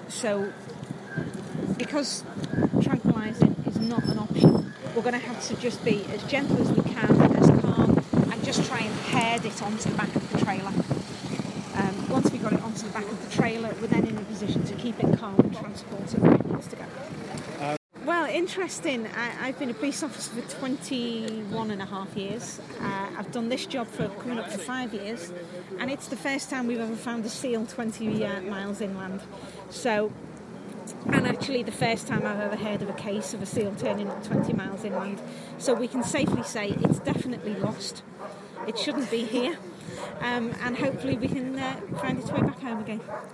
So because tranquilising is not an option, we're going to have to just be as gentle as we can, as calm, and just try and herd it onto the back of the trailer. Once we've got it onto the back of the trailer, we're then in a position to keep it calm and transport it where it needs to go. Well, interesting. I've been a police officer for 21 and a half years. I've done this job for coming up to 5 years, and it's the first time we've ever found a seal 20 miles inland. So, and actually the first time I've ever heard of a case of a seal turning up 20 miles inland. So we can safely say it's definitely lost. It shouldn't be here, and hopefully we can find its way back home again.